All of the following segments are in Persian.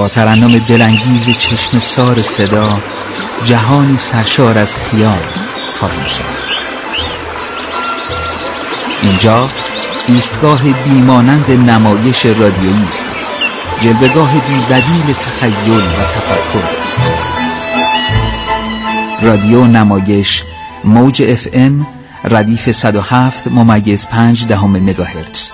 با ترنم دلانگیز چشم سار صدا جهانی سرشار از خیال خواهیم ساخت. اینجا ایستگاه بیمانند نمایش رادیویی است، جلوه‌گاه بی‌بدیل تخیل و تفکر. رادیو نمایش موج FM ردیف 107.5 مگاهرتز.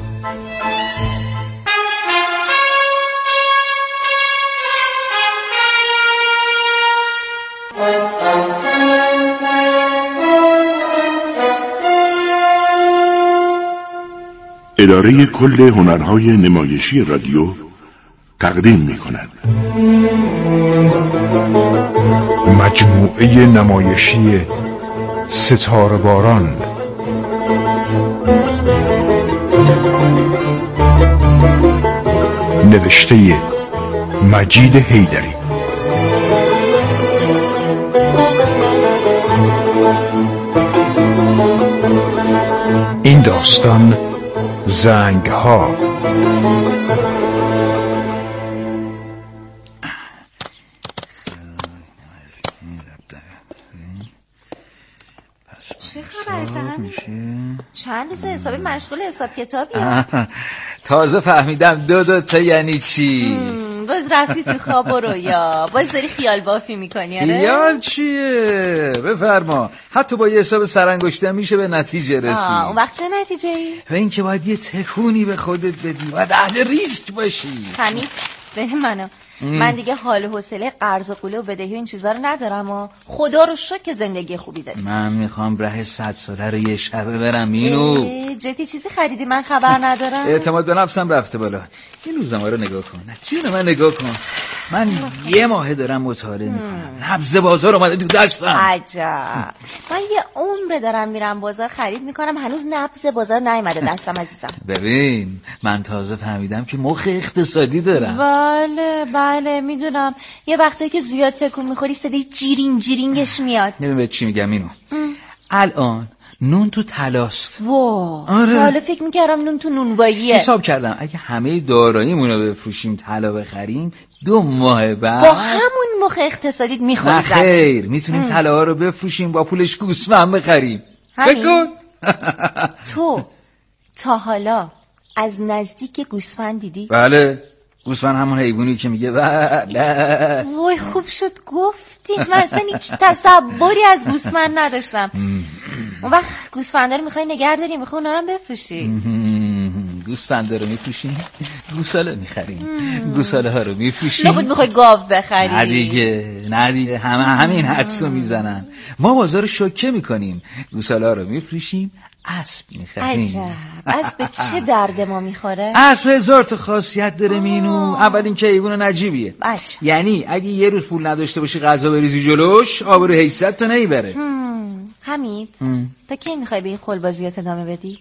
اداره کل هنرهای نمایشی رادیو تقدیم می‌کند مجموعه نمایشی ستاره باران. نوشته مجید حیدری. این داستان زنگ ها. چه خبر زن؟ چند روز حسابی مشغول حساب کتابی؟ تازه فهمیدم دو تا یعنی چی. باز رفتی تو خواب و رویا، باز داری خیال بافی میکنی. خیال چیه؟ بفرما. حتی با یه حساب سرانگشته میشه به نتیجه رسید. اون وقت چه نتیجه ای؟ و این که باید یه تکونی به خودت بدی، باید اهل ریسک باشی. همین به منو من دیگه حال و حوصله قرض و قوله و بدهی و این چیزا رو ندارم و خدا رو شکر که زندگی خوبی داری. من میخوام ره 100 ساله رو یه شبه برم. اینو جدی چیزی خریدی من خبر ندارم؟ اعتماد به نفسم رفته بالا. این روزنامه رو نگاه کن. جون من نگاه کن. من یه ماه دارم مطالعه میکنم. نبض بازار اومده تو دستم. عجب. من یه عمر دارم میرم بازار خرید میکنم، هنوز نبض بازار نیومده دستم عزیزم. ببین من تازه فهمیدم که مخ اقتصادی دارم. بله میدونم. یه وقتایی که زیاد تکون میخوری صدای جیرینگش میاد. ببین به چی میگم اینو. الان نون تو طلاست. آره. حالا فکر میکردم نون تو نونواییه. حساب کردم اگه همه داراییمون رو بفروشیم طلا بخریم 2 ماه بعد با همون مخ اقتصادیت میخوری. نه خیر، میتونیم طلا رو بفروشیم با پولش گوسفند بخریم. بگو. تو تا حالا از نزدیک گوسفند دیدی؟ بله، گوسفند همون حیوانی که میگه بله. وای خوب شد گفتی. من اصلا هیچ تصوری از گوسفند نداشتم. اون وقت گوسفنده رو میخوای نگه داری، میخوای اونا رو بفروشی؟ گوسفنده رو میفروشیم، گوساله میخریم. گوساله ها رو میفروشیم. نبود میخوای گاو بخری؟ نه دیگه همین حدسو میزنن. ما بازار شوکه میکنیم، گوساله ها رو میفروشیم، اسب میخریم. عجب. اسب چه درد ما میخوره؟ اسب 1000 تا خاصیت داره مینو. اول این که حیوان نجیبیه. یعنی اگه یه روز پول نداشته باشی غذا بریزی جلوش، آبرو حیثیت تو نمیبره. حمید تا کی میخوای به این خلبازیات ادامه بدی؟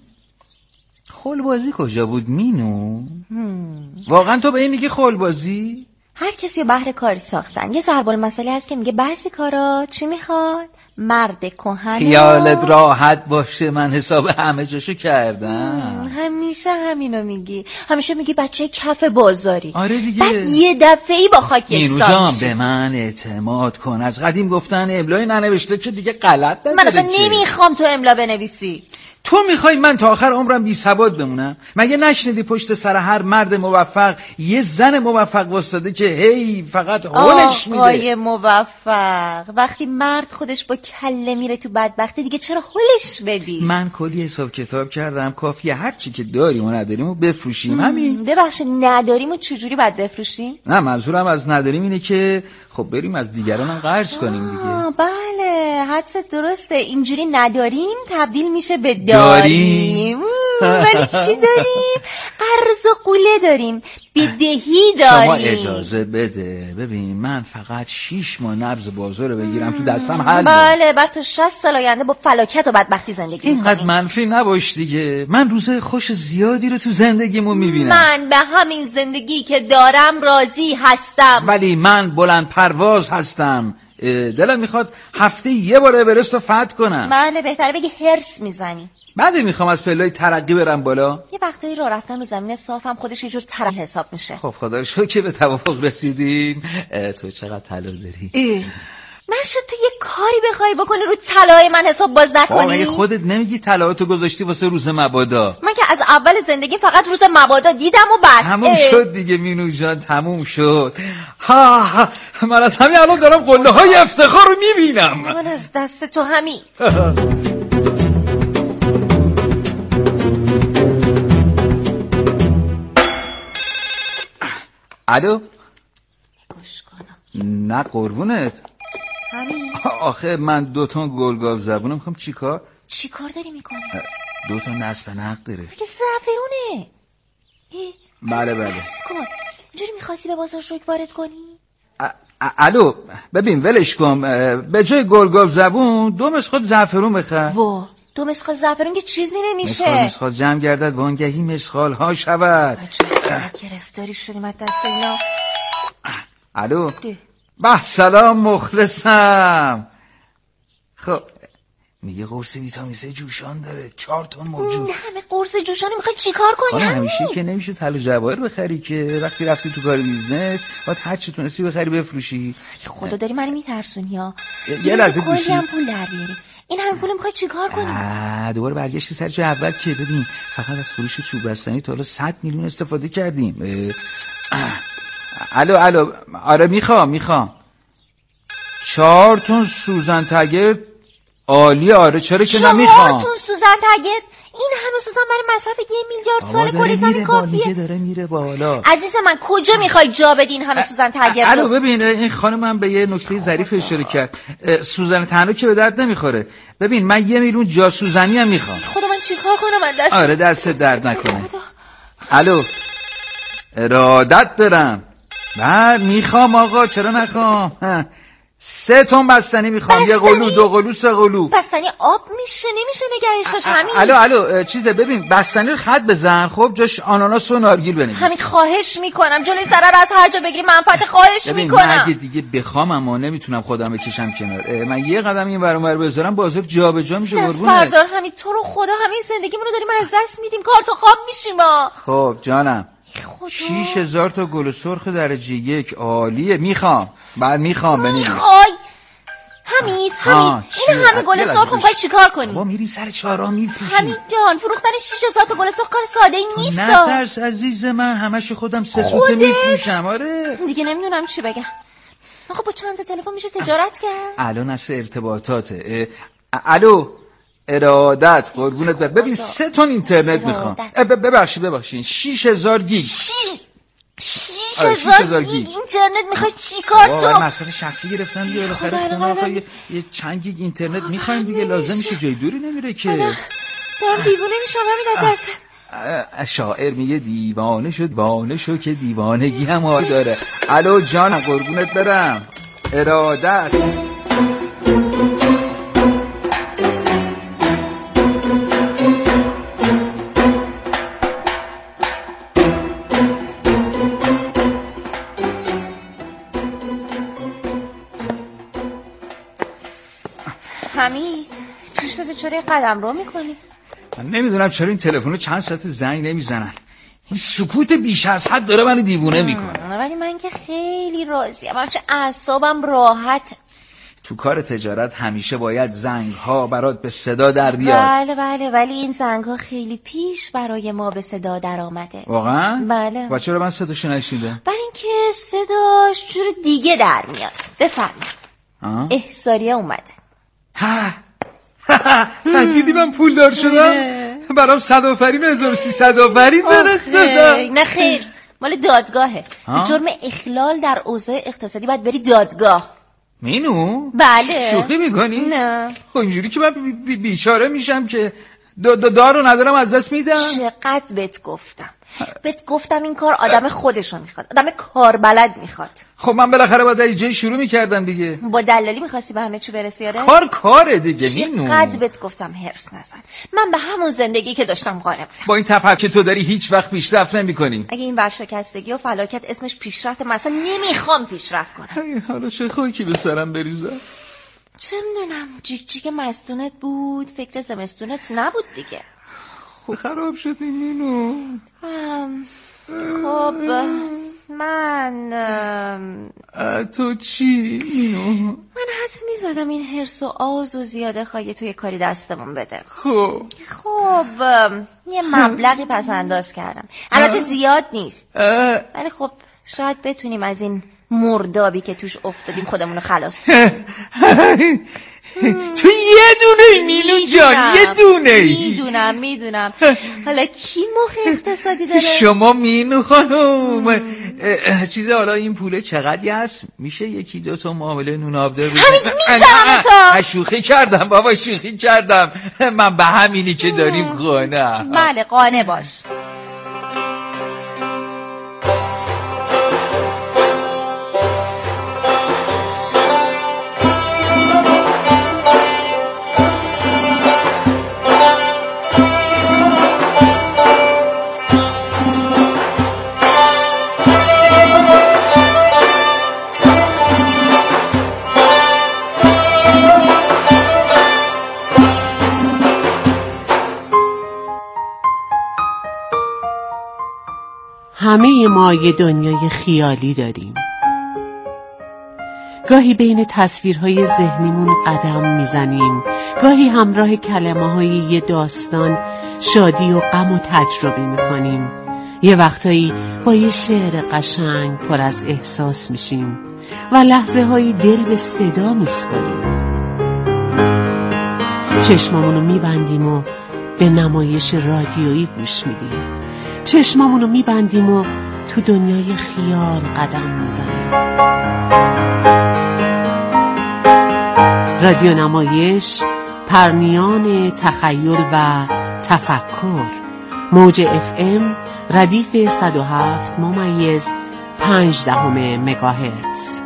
خلبازی کجا بود مینو؟ واقعا تو به این میگی خلبازی؟ هر کسی رو بهر کاری ساختن. یه ضرب المثلی هست که میگه بعضی کارا چی میخواد؟ مرد کهن. خیالت راحت باشه، من حساب همه جاشو کردم. همیشه همینو میگی. همیشه میگی بچه کف بازاری. آره دیگه. بعد یه دفعه‌ای با خاک یکسان میشی. به من اعتماد کن. از قدیم گفتن املای ننوشته که دیگه غلط نداره. من اصلا نمیخوام تو املا بنویسی. تو میخوای من تا آخر عمرم بی سواد بمونم؟ مگه نشنیدی پشت سر هر مرد موفق یه زن موفق واسطه که هی فقط هولش میده؟ آقای موفق وقتی مرد خودش با کله میره تو بدبختی دیگه چرا هولش بدی؟ من کلی حساب کتاب کردم، کافیه هر چی که داریم و نداریم و بفروشیم. همین. ببخشید نداریم و چجوری باید بفروشیم؟ نه منظورم از نداریم اینه که خب بریم از دیگران هم قرض کنیم دیگه. بله حدست درسته. اینجوری نداریم تبدیل میشه به داریم. ولی چی داریم؟ قرض و قوله داریم، بدهی داریم. شما اجازه بده. ببین من فقط 6 ماه نبض بازار رو بگیرم تو دستم حل. بله بعد تو 60 سال آینده با فلاکت و بدبختی زندگی میکنی. اینقدر منفی نباش دیگه. من روزای خوش زیادی رو تو زندگیمو میبینم. من به همین زندگی که دارم راضی هستم. ولی من بلند پرواز هستم. دلم میخواد هفته یه بار اورست رو فتح کنم. بله بهتره بگی هرس میزنی. بعد میخوام از پله‌های ترقی برم بالا. یه وقتایی راه رفتن رو زمین صافم خودش یه جور ترقی حساب میشه. خب خدا رو شکر که به توافق رسیدیم. تو چقدر طلا داری؟ نشد تو یه کاری بخوای بکنی رو طلای من حساب باز نکنی؟ مگه خودت نمیگی طلاهاتو گذاشتی واسه روز مبادا؟ من که از اول زندگی فقط روز مبادا دیدم و بس. تموم شد دیگه مینو جان، تموم شد. ها من از همین الان دارم قله های افتخار رو میبینم. من از دست تو همین. الو؟ گوش کنم. نه قربونت. همین. آخه من 2 تن گلگاو زبونه میخوام چیکار داری میکنی؟ 2 تا نصب نقد داره. مگه زعفرونه؟ بله بس کن. اینجوری میخواستی به بازار شوک وارد کنی؟ الو ببین ولش کن، به جای گلگاو زبون 2 مسخال زعفرون بخر. 2 مسخال زعفرون که چیزی نمیشه. مسخال جمع گردد وانگهی مسخال ها شود. گرفتاری شدیم از دست اینا. الو به سلام مخلصم. خب میگه قرص ویتامین C جوشان داره 4 تن موجود. همه قرص جوشانی میخوای چیکار کنی؟ همیشه که نمیشه طلا جواهر بخری که، وقتی رفتی تو کار بیزنس باید هر چی تونستی بخری بفروشی. خدا داری منو میترسونی ها. یه لحظه گوشی. کلی هم پول در بیاری. این همه پول میخوای چیکار کنی؟ دوباره برگشتی سر جای اول که ببین فقط از فروش چوب بستنی تا حالا 100 میلیون استفاده کردیم. الو آره میخوام 4 تن سوزن تگر عالی. آره چرا که نمیخوام. 4 تن سوزن تگر؟ این همه سوزن برای مصرف 1 میلیارد سال کره زمین کافیه. داره میره بالا. عزیز من کجا میخوای جا بدین همه سوزن تگر؟ الو ببین این خانم هم به یه نکته ظریف اشاره کرد. سوزن تنها که به درد نمیخوره. ببین من 1 میلیون جا سوزنی هم میخوام. خدا من چیکار کنم من دست؟ آره دست درد نکنه. الو ارادت دارم. میخوام آقا چرا نخوام. 3 تن بستنی میخوام. 1 قلو 2 قلو 3 قلو. بستنی آب نمیشه نگهش داشت همین. الو چیزه ببین بستنی رو خط بزن، خب جاش آناناس و نارگیل بنویس. همین خواهش میکنم جلوی ضرر از هر جا بگیری منفعت خواهش میکنم. اگه دیگه بخوام اما نمیتونم خودم بکشم کنار. من 1 قدم این ور اون ور بذارم بازار جابجا میشه قربونت. بردار همین تو رو خدا همین زندگیمون رو داریم از دست میدیم. کار تو خواب میشیم ما. خب جانم 6000 تا گل سرخ درجه 1 عالیه. میخوام بنویس. حمید این همه گل سرخ میخوای چیکار کنی؟ با میریم سر چهارراه میفروشیم. حمید جان فروختن 6000 تا گل سرخ کار ساده ای نیست. نه ترس عزیز من، همشو خودم 3 سوته میفروشم. آره دیگه نمیدونم چی بگم. آخه با چند تا تلفن میشه تجارت کرد؟ الان اصل ارتباطاته. الو ارادت قربونت برم. ببین 3 تن اینترنت میخوام. ببخشید 6000 گیگ. 6000 گیگ اینترنت میخوای چیکار تو؟ مسئله شخصی گرفتم دیگه بالاخره یه چند گیگ اینترنت میخوایم دیگه، لازم میشه جای دوری نمیره که. دارم دیوونه میشم همین دست. شاعر میگه دیوانه شد که دیوانگی هم حال داره. الو جان قربونت برم. ارادت حمید چی شده چرا قدم رو میکنی؟ من نمیدونم چرا این تلفنو چند ساعت زنگ نمیزنن. این سکوت بیش از حد داره منو دیوونه میکنه. ولی من که خیلی راضیم، همچه اعصابم راحت. تو کار تجارت همیشه باید زنگ ها برات به صدا در بیاد. بله ولی این زنگ ها خیلی پیش برای ما به صدا در آمده. واقعا؟ بله. و چرا من صداشو نشنیدم؟ برای اینکه صداش جور دیگه در میاد. بفرمایید. احضاریه اومده. دیدی من پولدار شدم؟ برام 100 آفرین 1300 آفرین فرستادم. نه خیر مال دادگاهه. به جرم اخلال در اوضاع اقتصادی باید بری دادگاه. مینو؟ بله. شوخی میکنی؟ نه. خب اینجوری که من بیچاره میشم که دارو ندارم از دست میدم. چقدر بهت گفتم این کار آدم خودشو میخواد، آدم کاربلد میخواد. خب من بالاخره باید از جایی شروع میکردم دیگه. با دلالی میخواستی به همه چی برسی؟ آره کاره دیگه. مینو چقدر بهت گفتم هرس نزن. من به همون زندگی که داشتم قانع بودم. با این تفکر که تو داری هیچ وقت پیشرفت نمیکنی. اگه این ورشکستگی و فلاکت اسمش پیشرفت، مثلا نمیخوام پیشرفت کنم. حالا چه خاکی به سرم بریزم. چه میدونم، جیک جیک مستونت بود، فکر زمستونت نبود دیگه. خب خراب شدی مینو. خب من تو چی مینو؟ من حس میزدم این حرص و آز و زیاده خواهی توی کاری دستمون بده. خب یه مبلغی پس انداز کردم، البته زیاد نیست، ولی خب شاید بتونیم از این مردابی که توش افتادیم خودمونو خلاص کنیم. تو یه دونه مینو جان، یه دونه. میدونم. حالا کی مخ اقتصادی داره؟ شما مینو خانم. چیزه حالا این پوله چقدری هست؟ میشه یکی دو تا معامله نون آبدار بزنیم؟ همین میزنم تا. شوخی کردم بابا، شوخی کردم. من به همینی که داریم قانع. بله قانع باش. همه ما یه دنیای خیالی داریم. گاهی بین تصویرهای ذهنیمون قدم میزنیم، گاهی همراه کلمه‌های یه داستان شادی و غم و تجربه میکنیم، یه وقتایی با یه شعر قشنگ پر از احساس میشیم و لحظه های دل به صدا میسپاریم. چشمامونو میبندیم و به نمایش رادیویی گوش میدیم، چشمامونو میبندیم و تو دنیای خیال قدم میزنیم. رادیو نمایش، پرنیان تخیل و تفکر. موج FM ردیف 107.5 مگاهرتز.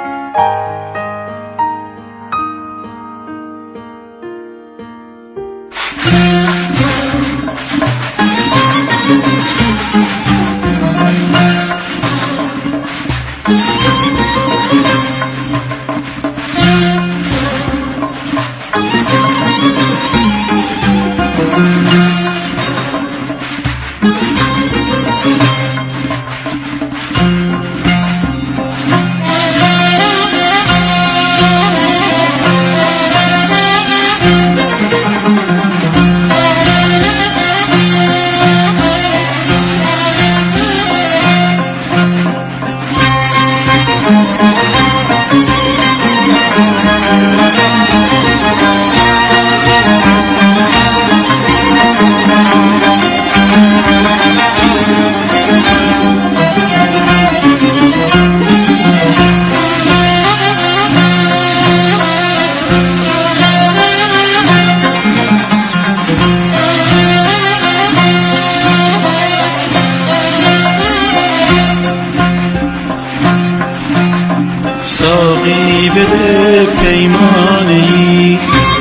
ساقی بده پیمانی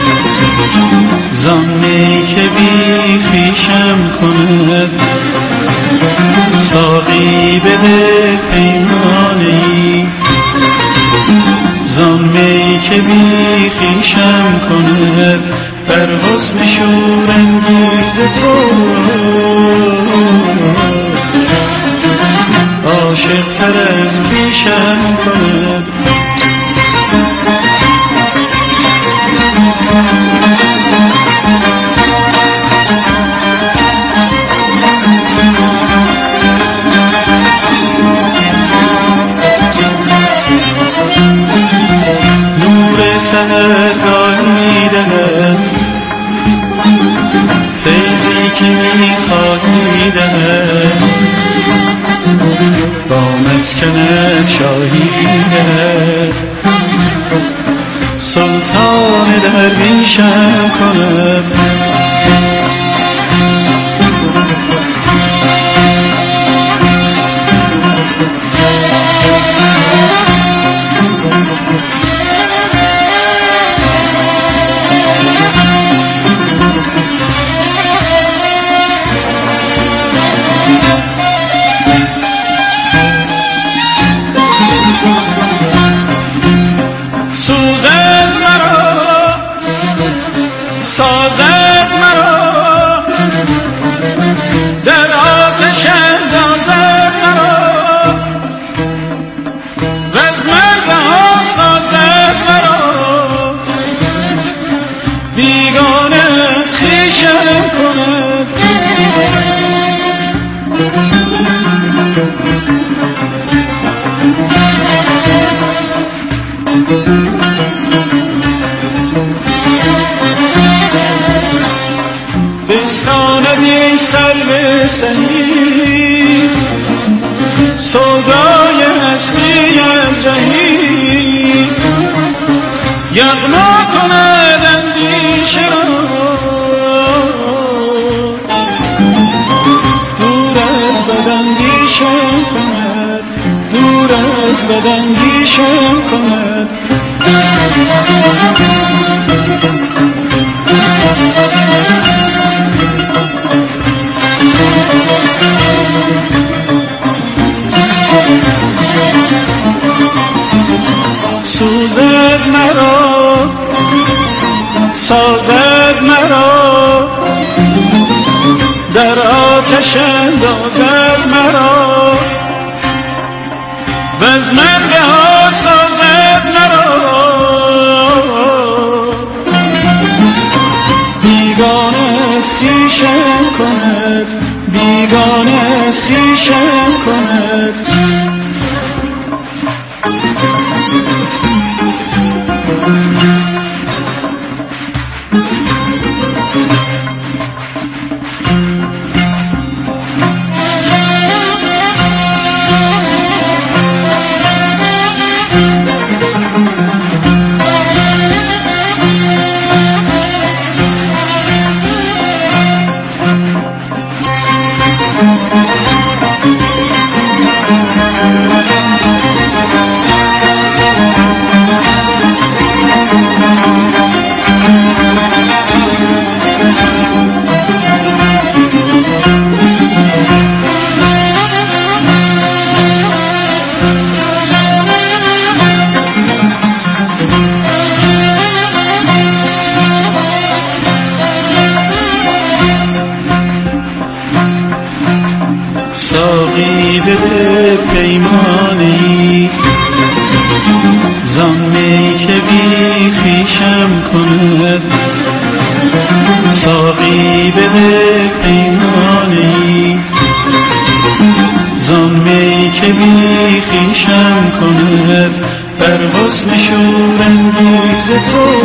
زمی که بی خویشم کند، ساقی بده پیمانی زمی که بی خویشم کند، بر حسن شورانگیز تو عاشق تر از پیشم کند. نور سحرگاهی دهد، فیضی که میخواهی دهد، با مسکنت شاهی دهد، سلطان درویشم کند. سوزن مرا سودای هستی از رهی یغما کند اندیشه را دور از بد اندیشه کند دور از بد اندیشه کند سوزد مرا سازد مرا در آتش اندازد مرا و از مرگ ها سازد مرا بیگانه از خویشم کند بیگانه از خویشم کند ساقی بده پیمانی زمی که بی خویشم کند ساقی بده پیمانی زمی که بی خویشم کند بر حسن شورانگیز تو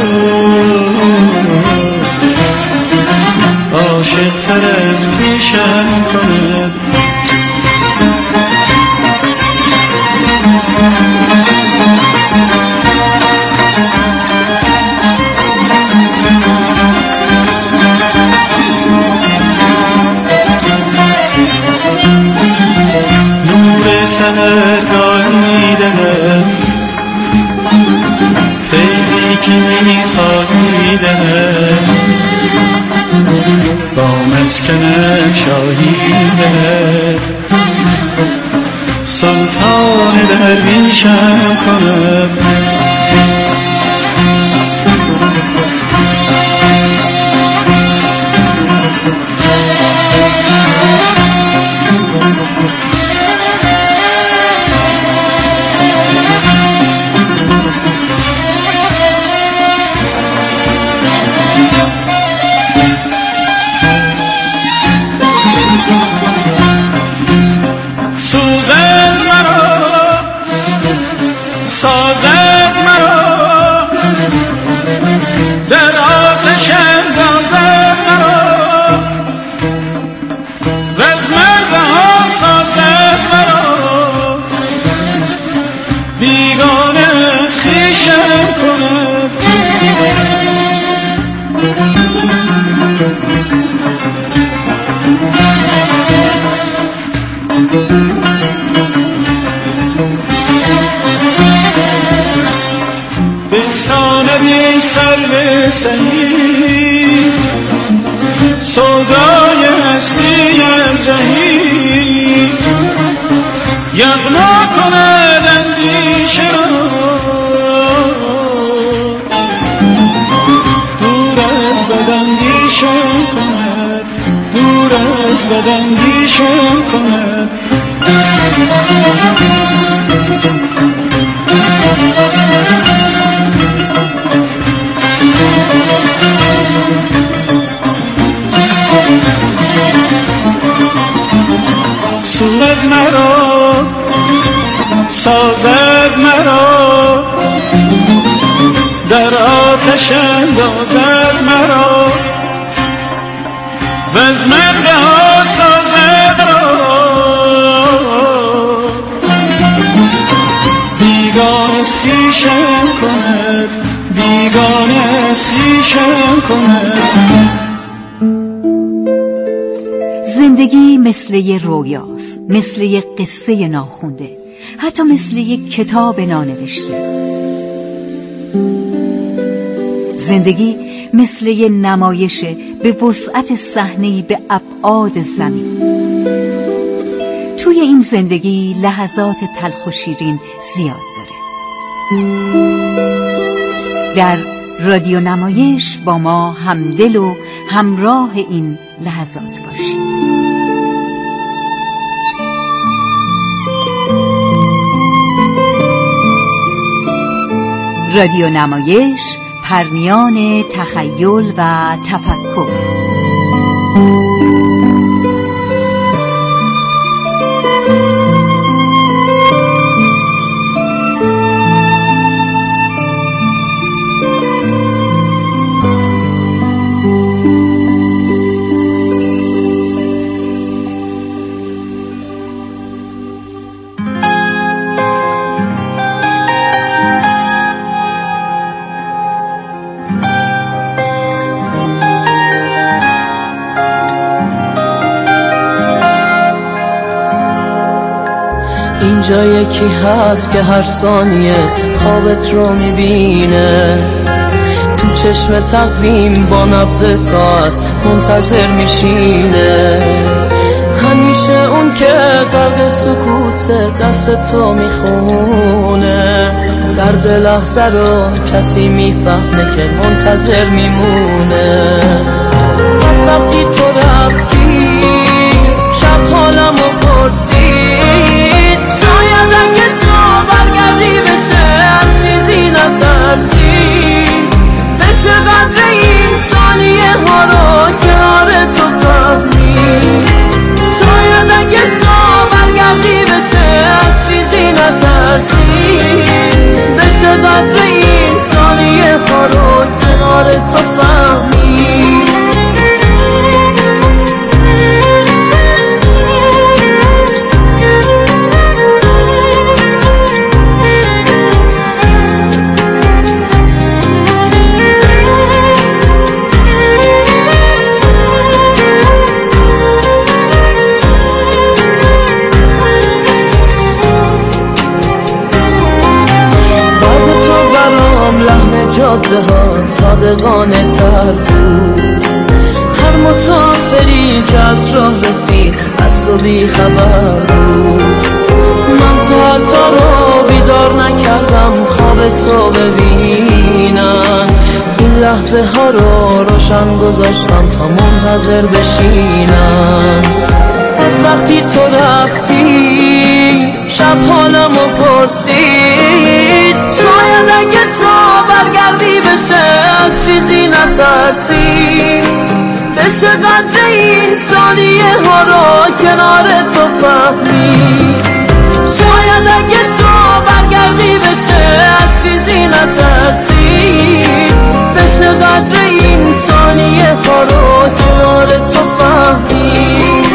عاشق تر از پیشم کند نور سهرگاهی دهد فیضی که میخواهی دهد با مسکنت شاهی دهد سلطان درویشم کند سازد مرا در آتش اندازد مرا و از مرگ ها سازد مرا بیگانه از خویشم کند بستاندی سر به سهی سودای هستی از رهی یغما کند اندیشه را دور از بد اندیشه کند دور از بد اندیشه کند سوزد مرا سازد مرا در آتش اندازد مرا و از مرگ ها سازد مرا بیگانه از خویشم کنم. زندگی مثل یه رویاست، مثل یه قصه ناخونده، حتی مثل یه کتاب نانوشته. زندگی مثل یه نمایشه به وسعت صحنه‌ای به ابعاد زمین. توی این زندگی لحظات تلخ و شیرین زیاد داره. در رادیو نمایش با ما همدل و همراه این لحظات باشید. رادیو نمایش، پرنیان تخیل و تفکر. اینجا یکی هست که هر ثانیه خوابت رو میبینه، تو چشم تقویم با نبض ساعت منتظر میشینه. همیشه اون که غرق سکوت دست تو میخونه، درد لحظه رو کسی میفهمه که منتظر میمونه. از وقتی تو رفتی شب حالمو پرسید، شاید اگه تو برگردی بشه از چیزی نترسی، بشه قدر این ثانیه ها رو کنار تو فهمید. شاید اگه تو برگردی بشه از چیزی نترسی، بشه قدر این ثانیه ها رو کنار تو فهمید. جاده ها صادقانه تر بود، هر مسافری که از راه رسید از تو بی خبر بود. من ساعتا رو بیدار نکردم خواب تو ببینم، این لحظه ها رو روشن گذاشتم تا منتظر بشینم. از وقتی تو رفتی شب حالمو پرسید، شاید اگه تو برگردی بشه از چیزی نترسی، بشه قدر این ثانیه ها رو کنار تو فهمید. شاید اگه تو برگردی بشه از چیزی نترسی، بشه قدر این ثانیه ها رو کنار تو فهمید.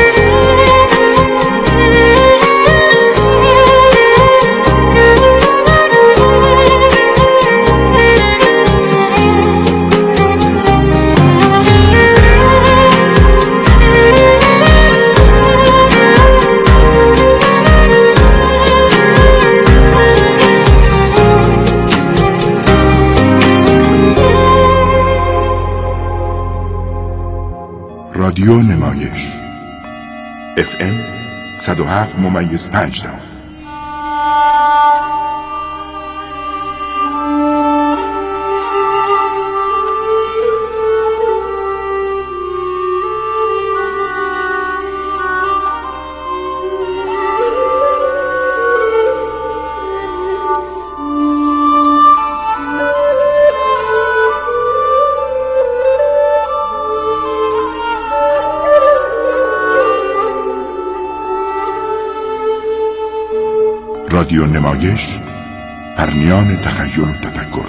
رادیو نمایش FM 107.5. رادیو نمایش، پرنیان تخیل و تفکر.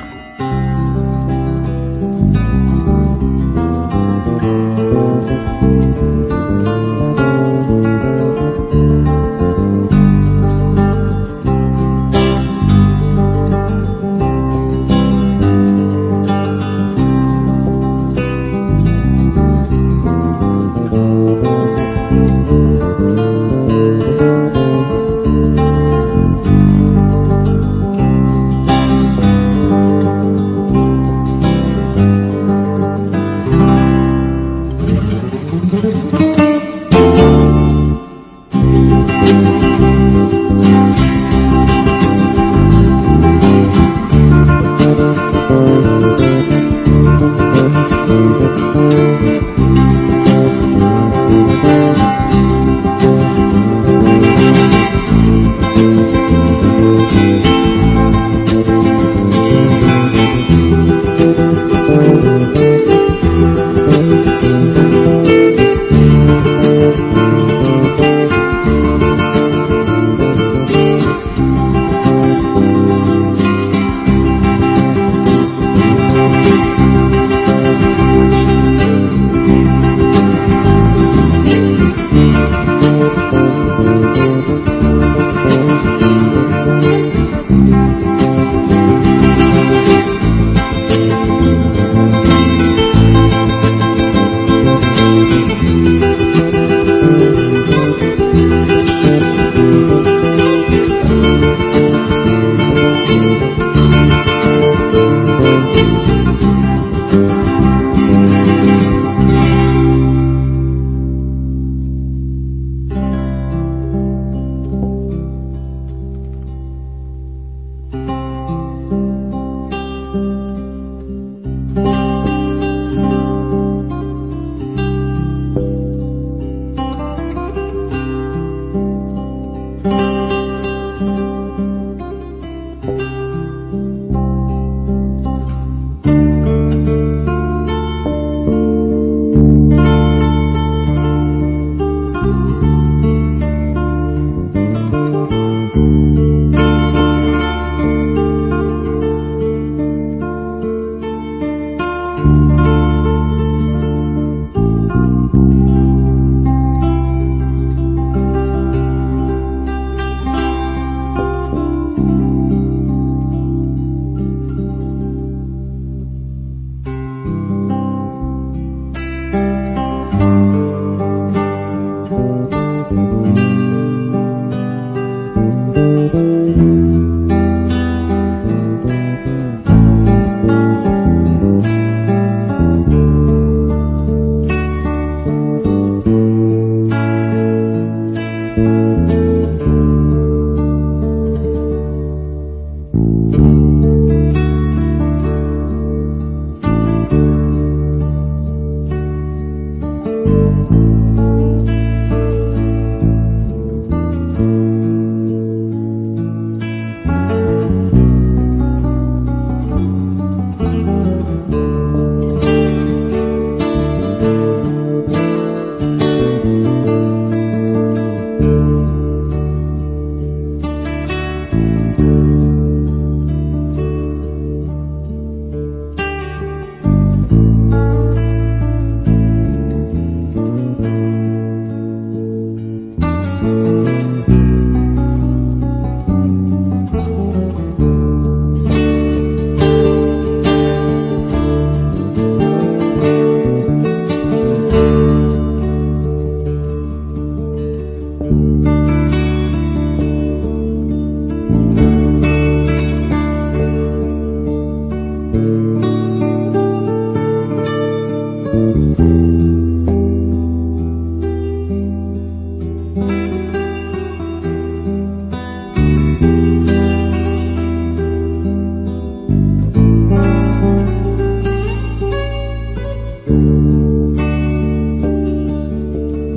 شد.